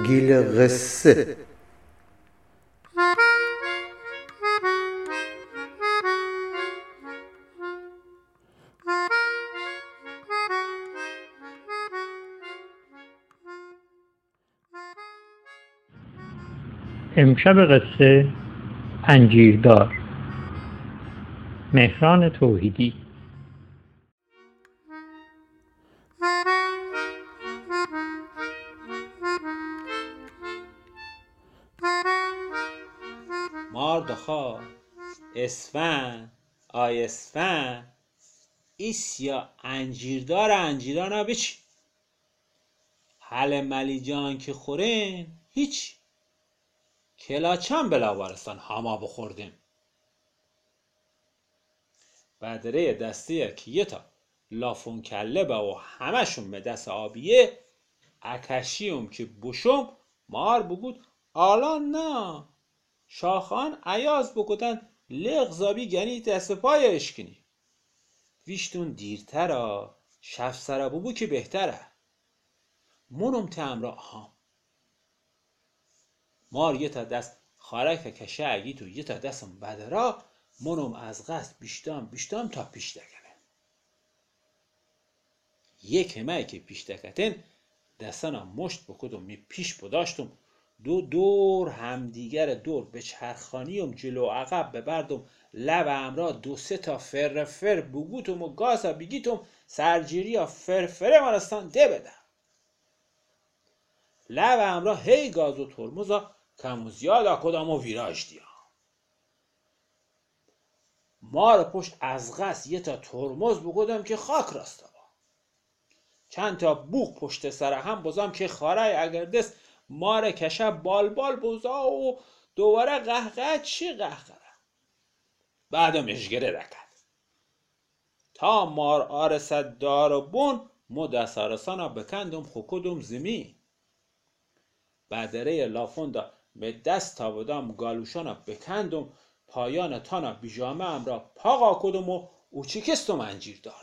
گیل قصه. امشب قصه انجیردار، مهران توحیدی. ماردخا اسفن آی اسفن ایسیا انجیرا بچی حل ملی جان که خورین هیچ کلاچم بلا وارستان هما بخوردیم. بدره دسته که یه تا لافون کله با و همشون به دست آبیه اکشیم که بوشم مار بگود آلان نه شاخان عیاز بگودن لغزابی گنی دست پای اشکنی ویشتون دیرتره شف سره بگو که بهتره منم تمرا ها مار یه تا دست خارک کشه اگی تو یه تا دستم بدرا منم از قصد بیشتام تا پیش دکنه یک همه که پیش دکتن دستانا مشت بکدم می پیش بداشتم دور همدیگر دور به چرخانیم جلو عقب ببردم لب امرا 2-3 تا فر بگوتم و گازا بگیتم سرجیری ها فرفره مارستان ده بدم لب امرا هی گاز و ترمزا کم و زیادا کدام و ویراج دیا مار پشت از غص یه تا ترمز بگودم که خاک راستا با چند تا بوق پشت سر هم بزام که خارای اگر دست مار کشه بال بوزا و دوباره قهقه چی قهقه بعدم اشگره رکد تا مار آرسد دار و بون مو دست آرسانا بکندم خوکدم زمین بدره لافوندا به دست تا بدم گالوشانا بکندم پایان تانا بیجامه ام را پاقا کدم و اوچیکستم انجیر دارم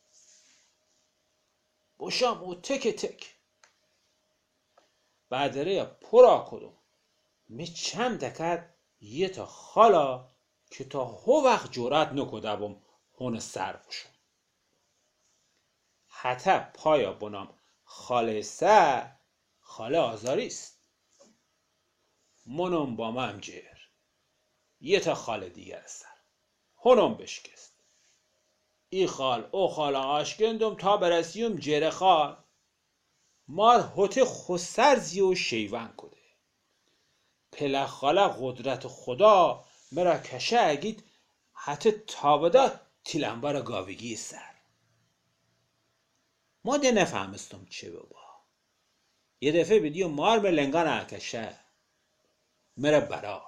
باشم او تک بدره پرا کدم می چم دکد یه تا خالا که تا هو وقت جورت نکدبم هون سر بشم حتی پایا بنام خاله سر خاله آزاریست منم با من جر یه تا خاله دیگر سر هونم بشکست ای خال او خال آشکندم تا برسیم جره خال مار هوته خسرزی و شیون کده پله خاله قدرت خدا مرا کشه اگید حتی تابدا تیلنبار گاوگی سر ما ده نفهمستم چه بابا یه دفعه بدیو مار به لنگان اکشه مرا براد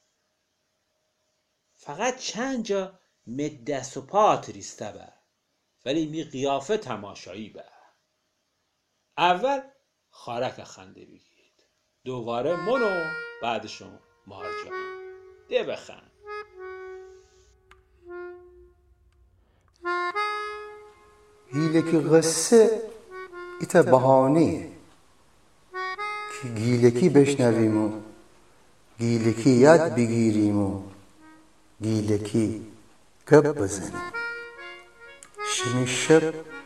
فقط چند جا می دست و پا تریسته به ولی می قیافه تماشایی به اول خارک خنده بگید دوباره منو بعدشون مارجان ده بخند گیلکی قصه ایتا بهانه که گیلکی بشنویم و گیلکی یاد بگیریم و گیلکی گپ بزنیم. شب